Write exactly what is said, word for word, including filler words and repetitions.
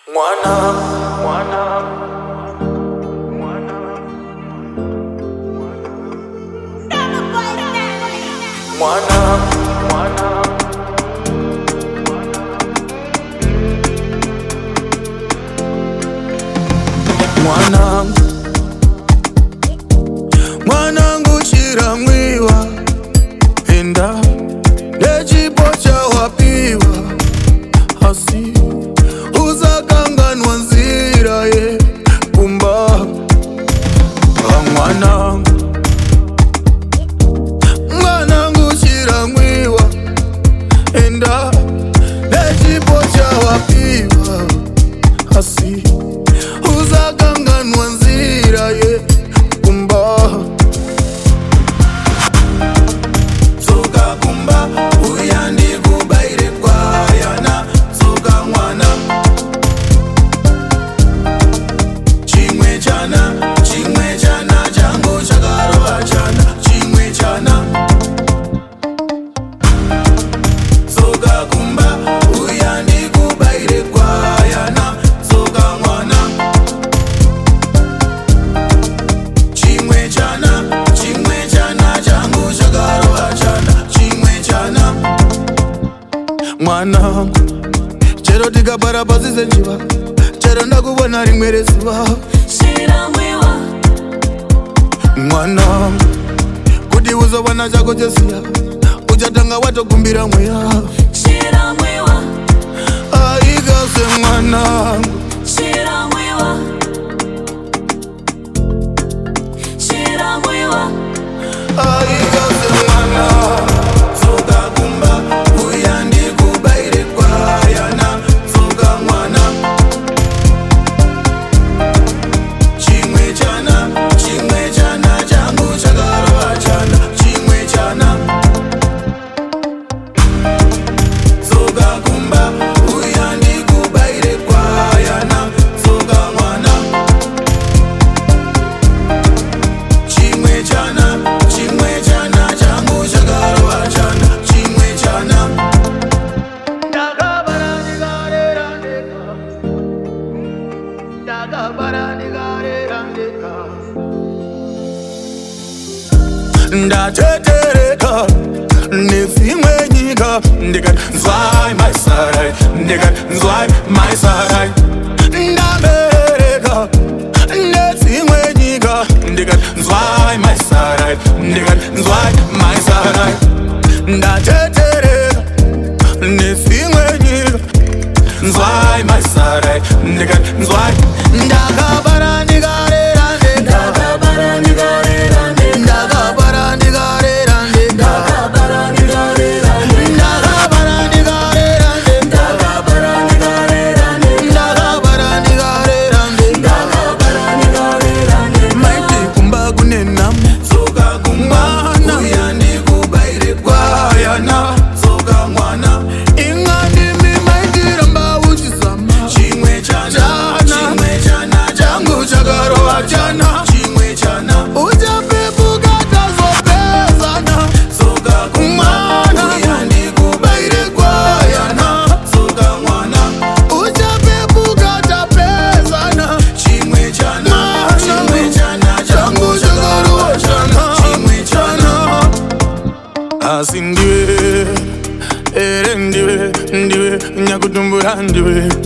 Mwana, mwana, mwana, mwana, mwana, mwana, mwanangu chiramwiwa enda nechipocha wapiwa hasi uzakanganwa nzira ye kumba mwana mwanangu chiramwiwa enda nechipocha wapiwa hasi uzakanganwa nzira ye kumba tsoka kumba uyandi kubaire kwayana tsoka mwana chimwe chana chimwe chana changu chakarova chana chimwe chana tsoka kumba uyandi kubaire kwayana tsoka mwana chimwe chana chimwe chana changu chakarova chana chimwe chana mwana chero tikabara pasi senjiva chero ndakubona rimwe rezuva chiramwiwa mwana kuti uzovana chako chesiya uchatanga watokumbira mweya chiramwiwa aikase mwanangu chiramwiwa chiramwiwa aikase mwana tsoka kumba uyandi kubaire kwayana tsoka mwana chimwe chana chimwe chana changu chakarova chana chimwe chana tsoka kumba uyandi kubaire kwayana tsoka mwana chimwe chana chimwe chana changu chakarova chana chimwe chana ndakabara ndikarera ndeka ndakabara ndikarera ndeka ndatetereka nefimwe nyika ndikati nzwai maisarai ndikati nzwai maisarai ndabereka nefimwe nyika ndikati nzwai maisarai ndikati nzwai maisarai ndatetereka nefimwe nyika nzwai maisarai ndikati nzwai ndakabara ndikarera ndeka ndakabara ndikarera ndeka ndakabara ndikarera ndeka ndakabara ndikarera ndeka ndakabara ndikarera ndeka ndakabara ndikarera ndeka ndakabara ndikarera ndeka ndakabara ndikarera ndeka maiti kumba kunena tsoka kumwana uyandi kubaire kwayana tsoka mwana ingandimi maitiramba uchizama chimwe chana chimwe chana changu chakarova chana chimwe chana uchapepuka tazopezana tsoka kumwana uyandi kubaire kwayana tsoka mwana uchapepuka tapezana chimwe chana chimwe chana changu chakarova chana chimwe chana asi ndiwe ere ndiwe ndiwe nyakutumbura ndiwe